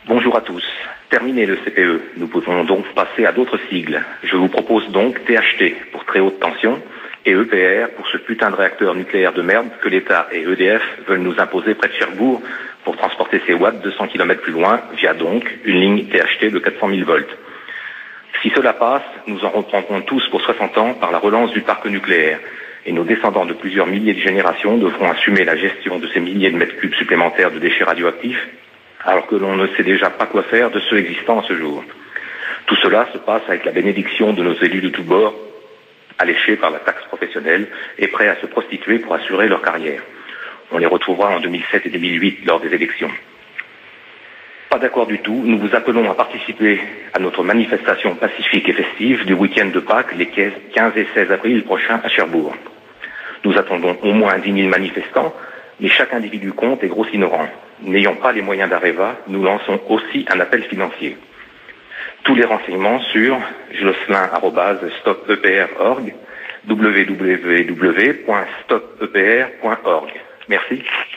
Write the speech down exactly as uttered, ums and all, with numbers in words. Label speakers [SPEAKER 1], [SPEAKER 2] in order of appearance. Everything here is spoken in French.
[SPEAKER 1] Bonjour à tous. Terminé le C P E, nous pouvons donc passer à d'autres sigles. Je vous propose donc T H T pour très haute tension et E P R pour ce putain de réacteur nucléaire de merde que l'État et E D F veulent nous imposer près de Cherbourg pour transporter ces watts deux cents kilomètres plus loin via donc une ligne T H T de quatre cent mille volts. Si cela passe, nous en reprendrons tous pour soixante ans par la relance du parc nucléaire et nos descendants de plusieurs milliers de générations devront assumer la gestion de ces milliers de mètres cubes supplémentaires de déchets radioactifs alors que l'on ne sait déjà pas quoi faire de ceux existants à ce jour. Tout cela se passe avec la bénédiction de nos élus de tous bords, alléchés par la taxe professionnelle et prêts à se prostituer pour assurer leur carrière. On les retrouvera en deux mille sept et deux mille huit lors des élections. Pas d'accord du tout, nous vous appelons à participer à notre manifestation pacifique et festive du week-end de Pâques les quinze et seize avril prochains à Cherbourg. Nous attendons au moins dix mille manifestants, mais chaque individu compte et gros ignorant. N'ayant pas les moyens d'Areva, nous lançons aussi un appel financier. Tous les renseignements sur jocelyn arobase stop e p r point org, w w w point stop e p r point org. Merci.